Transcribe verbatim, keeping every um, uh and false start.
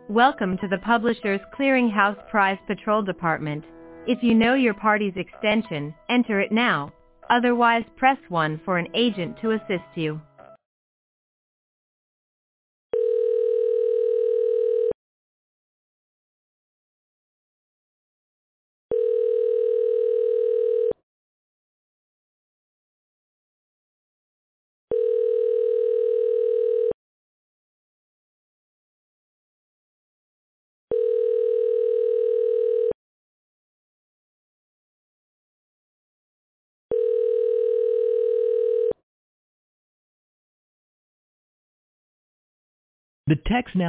Welcome to the Publishers Clearinghouse Prize Patrol Department. If you know your party's extension, enter it now. Otherwise, press one for an agent to assist you. The text now